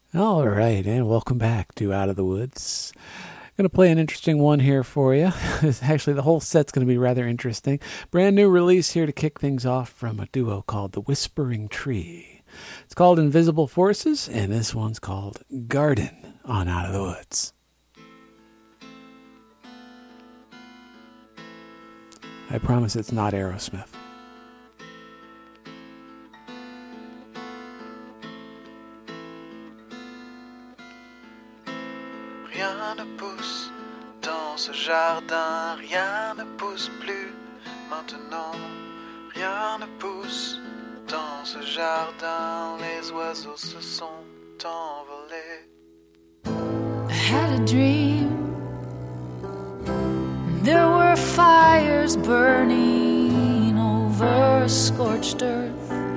All right, and welcome back to Out of the Woods. Going to play an interesting one here for you. Actually, the whole set's going to be rather interesting. Brand new release here to kick things off from a duo called The Whispering Tree. It's called Invisible Forces, and this one's called Garden on Out of the Woods. I promise it's not Aerosmith. Rien ne pousse dans ce jardin, rien ne pousse plus maintenant. Rien ne pousse dans ce jardin, les oiseaux se sont envolés. I had a dream. There were fires burning over scorched earth.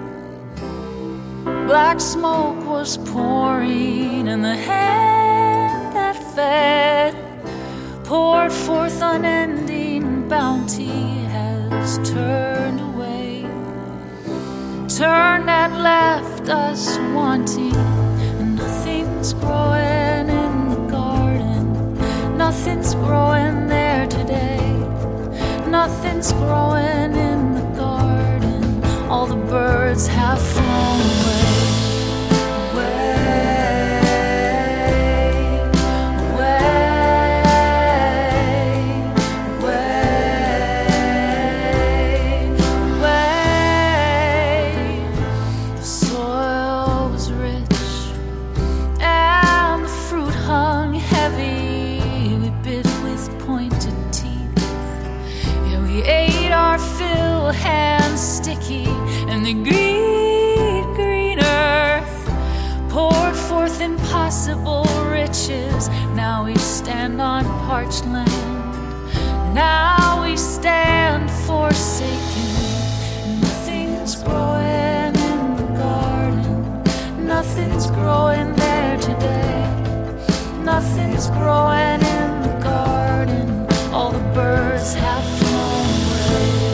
Black smoke was pouring, and the hand that fed poured forth unending bounty has turned away, turned and left us wanting, and nothing's growing in the garden, nothing's growing there today, nothing's growing in the garden, all the birds have flown away. Hands sticky, and the green earth poured forth impossible riches. Now we stand on parched land, now we stand forsaken, and nothing's growing in the garden, nothing's growing there today, nothing's growing in the garden, all the birds have flown away.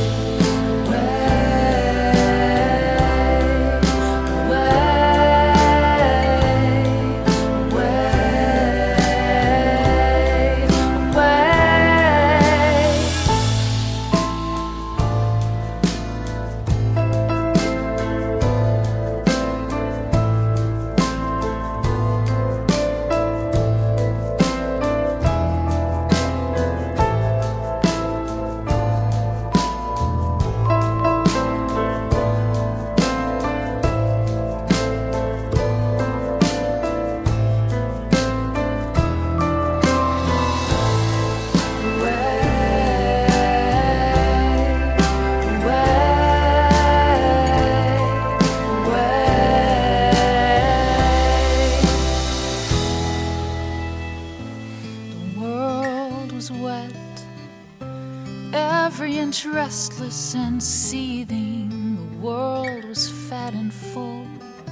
Restless and seething, the world was fat and full,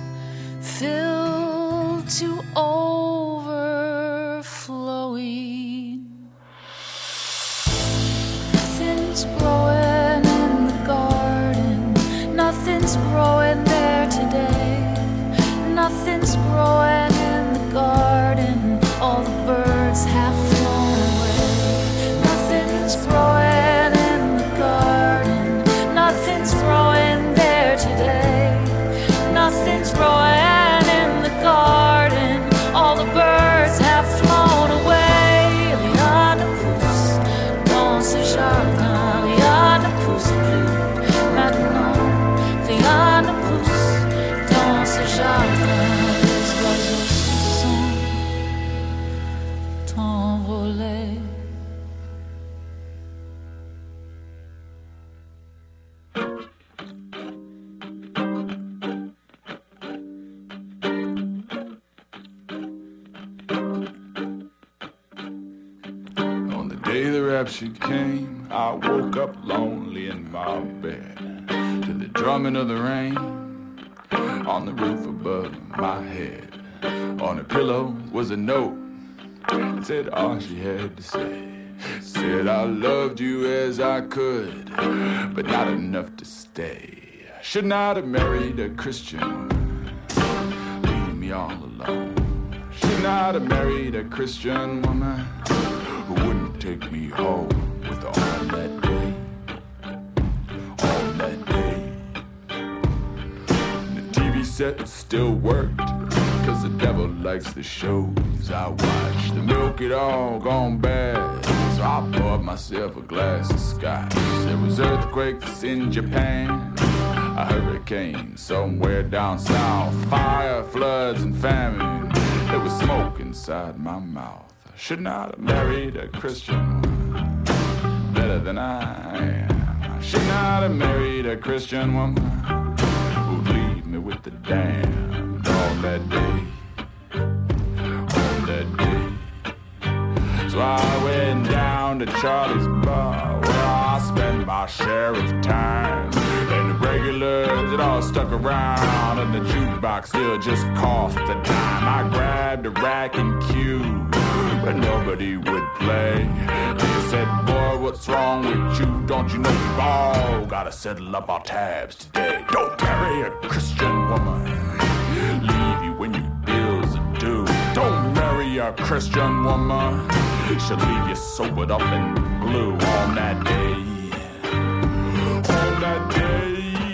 filled to overflowing. Nothing's growing in the garden, nothing's growing there today, nothing's growing in the garden, all the birds have flown away. Nothing's growing, nothing's growing there today, nothing's growing in the garden, all the birds have flown away. Rien ne pousse dans ce jardin, rien ne pousse plus maintenant, rien ne pousse dans ce jardin, les oiseaux se sont envolés. Rapture came, I woke up lonely in my bed to the drumming of the rain on the roof above my head. On a pillow was a note, it said all she had to say. Said I loved you as I could, but not enough to stay. I should not have married a Christian woman, leave me all alone. Should not have married a Christian woman who wouldn't take me home with her on that day. On that day. The TV set still worked, cause the devil likes the shows I watch. The milk it all gone bad, so I poured myself a glass of scotch. There was earthquakes in Japan, a hurricane somewhere down south, fire, floods, and famine. There was smoke inside my mouth. I should not have married a Christian woman better than I am. I should not have married a Christian woman who'd leave me with the damned on that day. On that day. So I went down to Charlie's bar, where I spent my share of time. And the regulars, it all stuck around, and the jukebox still just cost a dime. I grabbed a rack and cue, but nobody would play. They said, boy, what's wrong with you? Don't you know we all gotta settle up our tabs today? Don't marry a Christian woman, leave you when your bills are due. Don't marry a Christian woman, she'll leave you sobered up and blue on that day. On that day.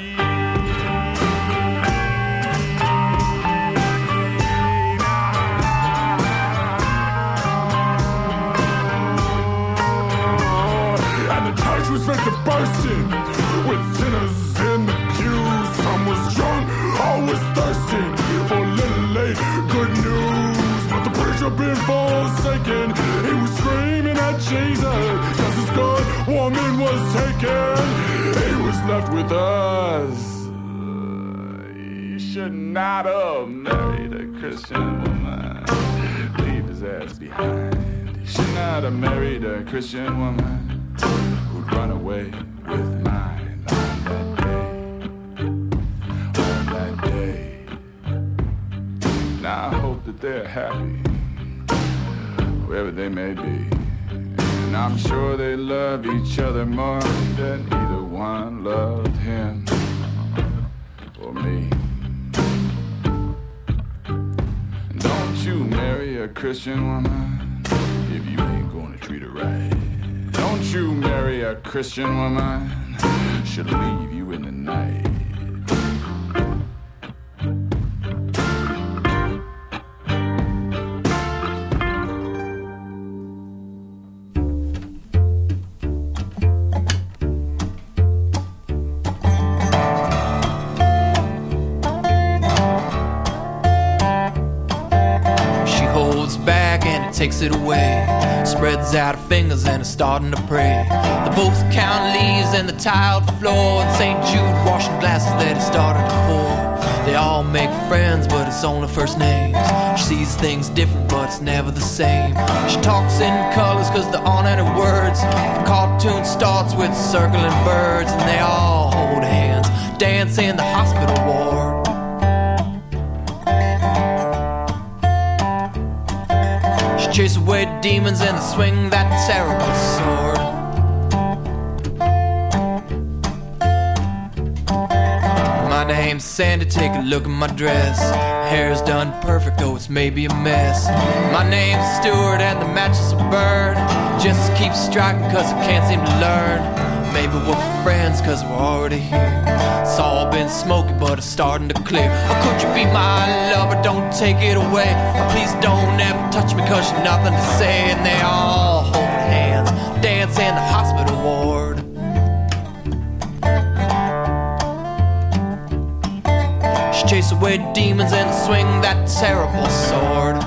And the church was meant to burst in with sinners in the pews. Some was drunk, all was thirsty for a little late good news. But the preacher been forsaken, he was screaming at Jesus, cause his good woman was taken. He was left with us. He should not have married a Christian woman, leave his ass behind. He should not have married a Christian woman who'd run away with mine on that day. On that day. Now I hope that they're happy wherever they may be, and I'm sure they love each other more than either one loved him or me. And don't you marry a Christian woman if you ain't gonna treat her right. Don't you marry a Christian woman, she'll leave you in the night. Takes it away, spreads out her fingers and is starting to pray. They both count leaves and the tiled floor, and St. Jude washing glasses that he started to pour. They all make friends, but it's only first names. She sees things different, but it's never the same. She talks in colors cause there aren't any words. The cartoon starts with circling birds, and they all hold hands, dance in the hospital ward. Chase away demons and swing that terrible sword. My name's Sandy, take a look at my dress. Hair's done perfect, though it's maybe a mess. My name's Stuart and the matches are burned. Just keep striking cause I can't seem to learn. Maybe we're friends cause we're already here. It's all been smoky but it's starting to clear. Or could you be my lover, don't take it away. Or please don't ever touch me cause you've nothing to say. And they all hold hands, dance in the hospital ward. She chase away demons and swing that terrible sword.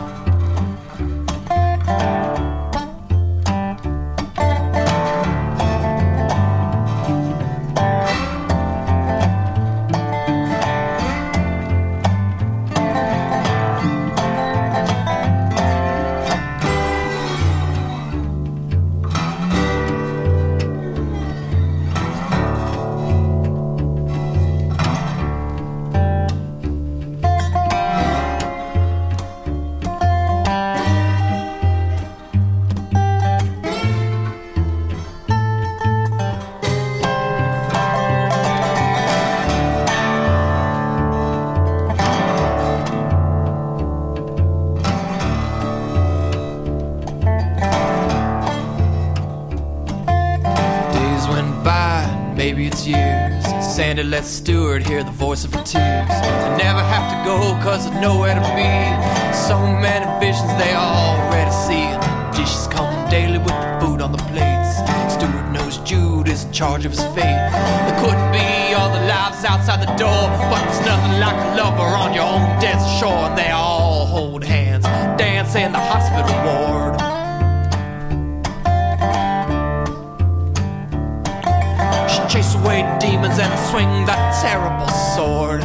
maybe it's years. Sandy let Stewart hear the voice of her tears. I never have to go cause there's nowhere to be. So many visions they already see. And the dishes come daily with the food on the plates. Stewart knows Jude is in charge of his fate. There couldn't be all the lives outside the door, but it's nothing like a lover on your own desert shore. And they all hold hands, dance in the hospital ward. Chase away demons and swing that terrible sword.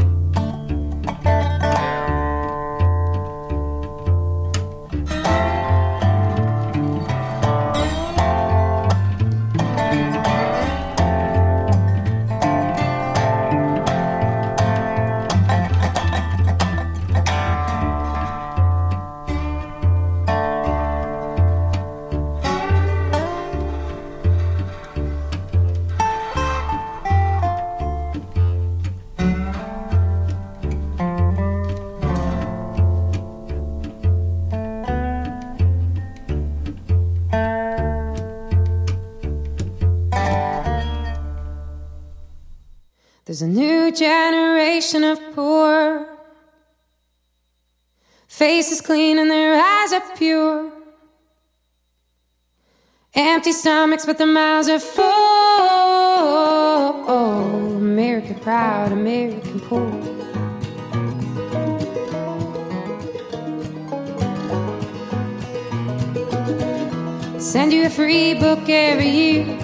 There's a new generation of poor, faces clean and their eyes are pure. Empty stomachs but their mouths are full. America proud, American poor. Send you a free book every year,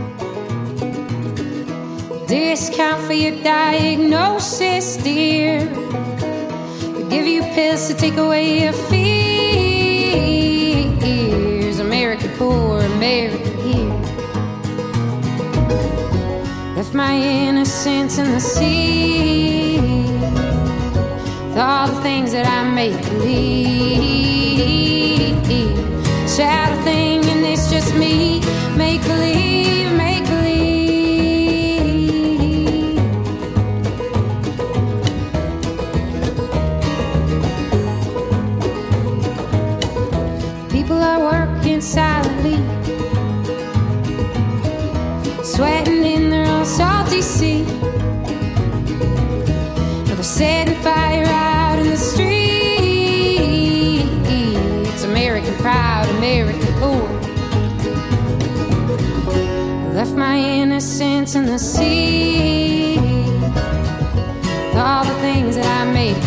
discount for your diagnosis, dear. They give you pills to take away your fears. American poor, American here. Left my innocence in the sea, with all the things that I make believe. Shadow thing and it's just me, make believe, make believe. People are working silently, sweating in their own salty sea. They're setting fire out in the streets. American proud, American poor. Left my innocence in the sea, with all the things that I made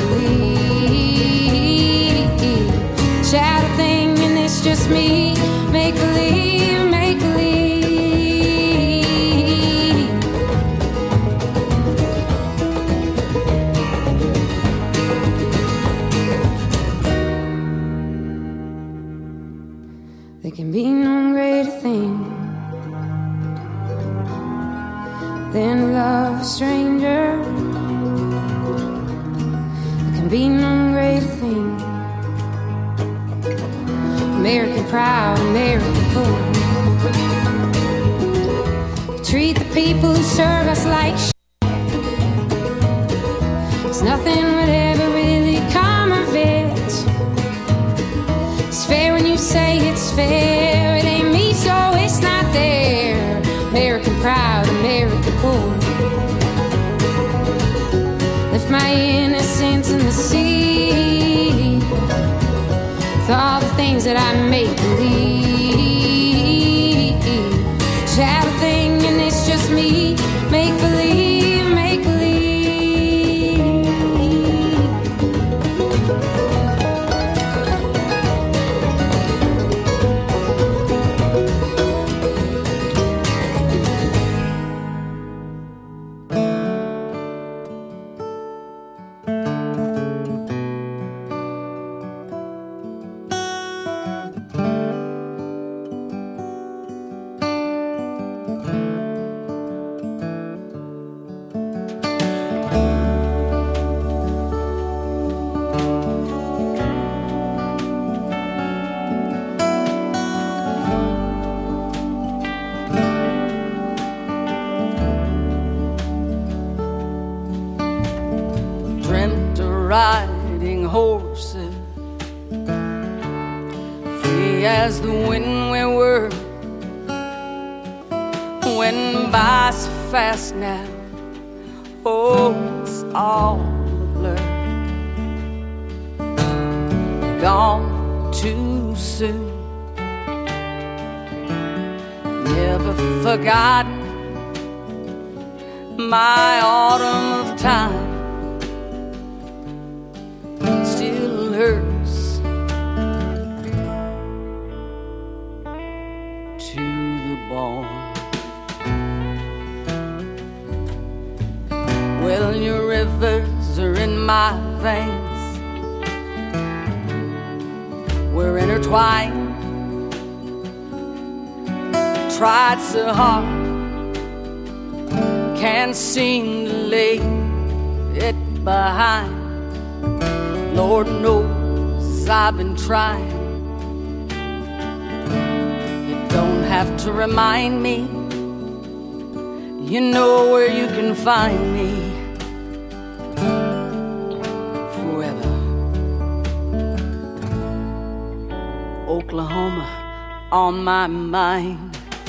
believe. Shadow thing and it's just me, make believe, make believe. There can be no greater thing than love a stranger. There can be no greater thing. American proud, American poor. Treat the people who serve us like shit. 'Cause nothing would ever really come of it. It's fair when you say it's fair. It ain't me, so it's not there. American proud, American poor. Left my innocence in the sea, with all the things that I make believe. Shadow thing and it's just me, make believe, make believe. Dreamt of riding horses, free as the wind we were. Went by so fast now. Oh, it's all a blur. Gone too soon. Never forgotten my autumn of time. Still hurts to the bone. Well, your rivers are in my veins. We're intertwined. Tried so hard, can't seem to lay it behind. Lord knows I've been trying. You don't have to remind me. You know where you can find me. Forever. Oklahoma on my mind.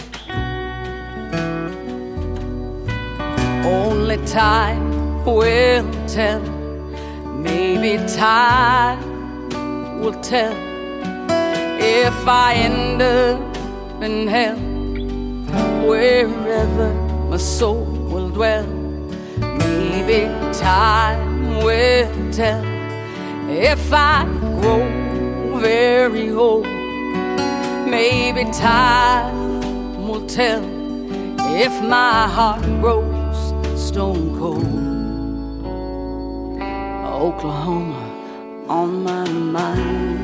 Only time will tell. Maybe time will tell if I end up in hell, wherever my soul will dwell. Maybe time will tell if I grow very old. Maybe time will tell if my heart grows stone cold. Oklahoma on my mind.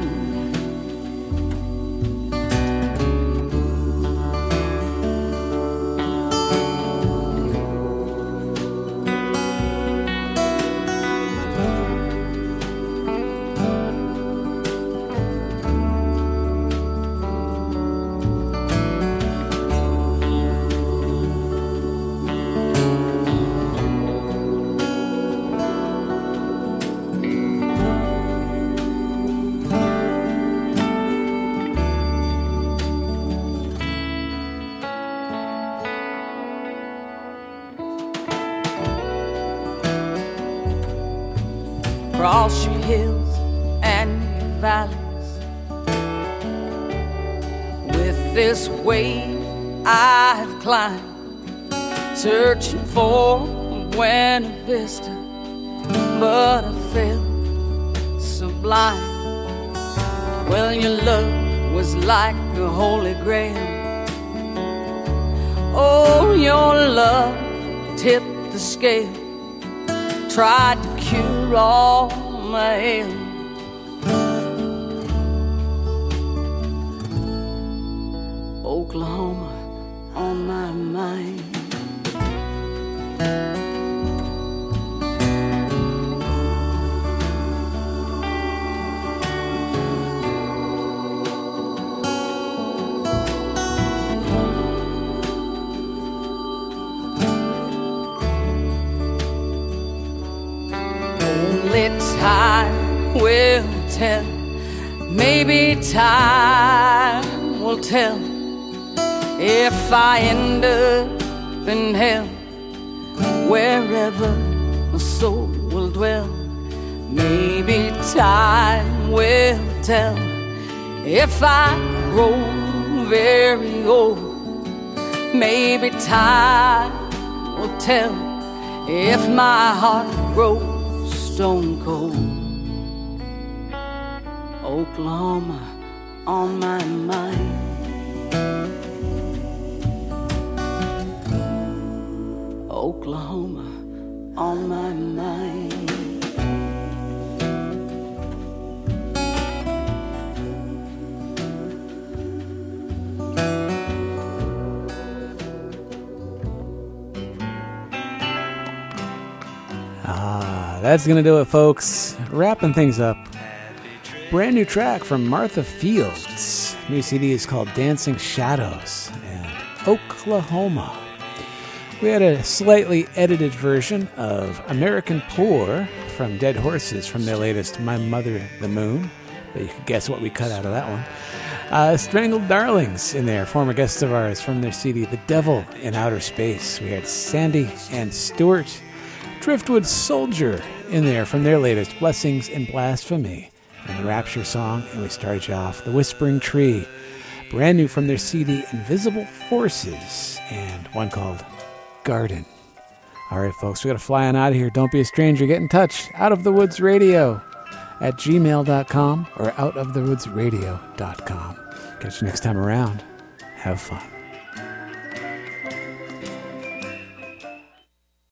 Across your hills and your valleys, with this weight I've climbed, searching for Buena Vista, but I felt sublime. Well, your love was like a holy grail. Oh, your love tipped the scale, tried to cure all my ail. Oklahoma on my mind. Only time will tell. Maybe time will tell if I end up in hell, wherever my soul will dwell. Maybe time will tell if I grow very old. Maybe time will tell if my heart grows stone cold. Oklahoma on my mind. Oklahoma on my mind. That's going to do it, folks. Wrapping things up. Brand new track from Martha Fields. New CD is called Dancing Shadows and Oklahoma. We had a slightly edited version of American Poor from Dead Horses from their latest My Mother the Moon. But you can guess what we cut out of that one. Strangled Darlings in there, former guests of ours from their CD The Devil in Outer Space. We had Sandy and Stewart. Driftwood Soldier in there from their latest Blessings and Blasphemy, and the Rapture song. And we started you off The Whispering Tree, brand new from their CD Invisible Forces, and one called Garden. All right, folks, we got to fly on out of here. Don't be a stranger. Get in touch. outofthewoodsradio at gmail.com or outofthewoodsradio.com. Catch you next time around. Have fun.